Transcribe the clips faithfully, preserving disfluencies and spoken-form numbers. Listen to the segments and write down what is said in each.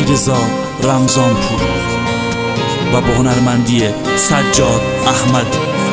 علیرضا رمضانپور و با هنرمندی سجاد احمد.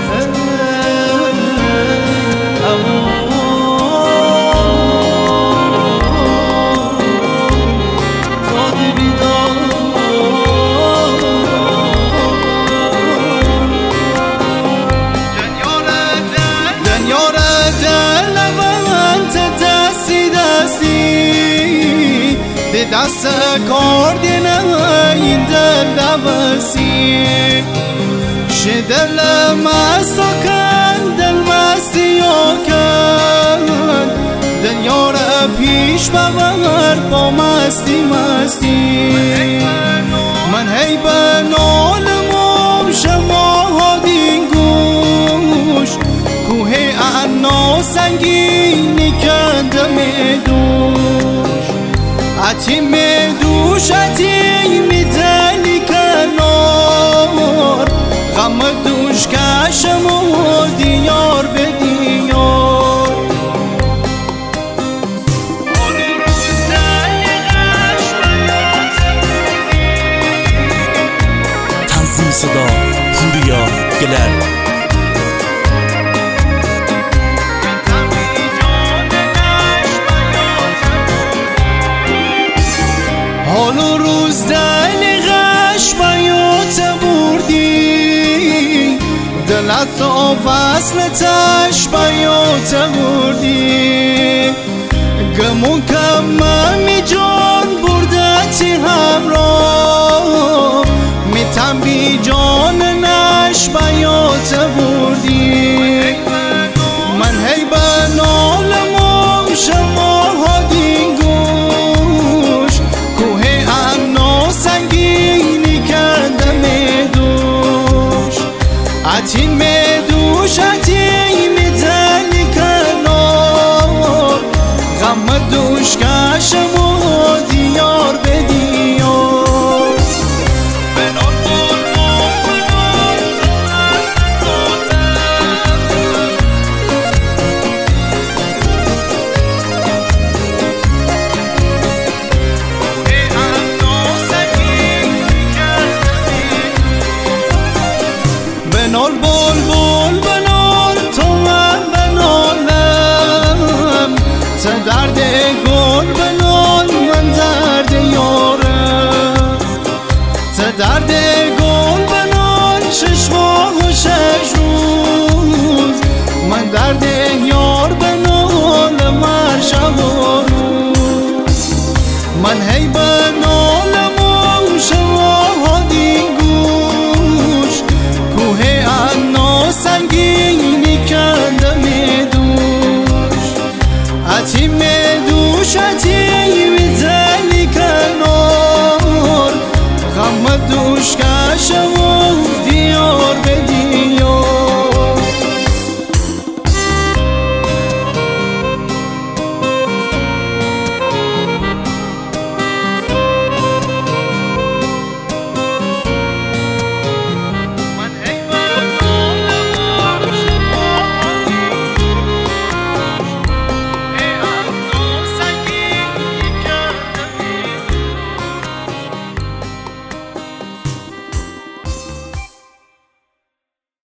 دست کردی این دل دوسی شه دل مستو کن دل مستی و کن دل یار پیش ببر با مستی مستی من هی به نالمم شما ها دین گوش کوه انا سنگینی کندم دوش عتی می دوش عتی می دلی کنار غم دوش کشم و دیار به دیار تنظیم صدا پوریا گلر. حال و روز دل غش بیات بردی دلت و وصلتش بیات بردی گمون کممی جان بردتی همراه میتم بی جان نش بیات بردی من هی به نالمم شما ها دین گوش کوه انا سنگینی کردم دوش عتی می دوش عتی می دلی کنار غم دوش کشم و دیار به دیار بنال بول بول بنال تو من بنالم چه درد گل بنال من درد یارم چه درد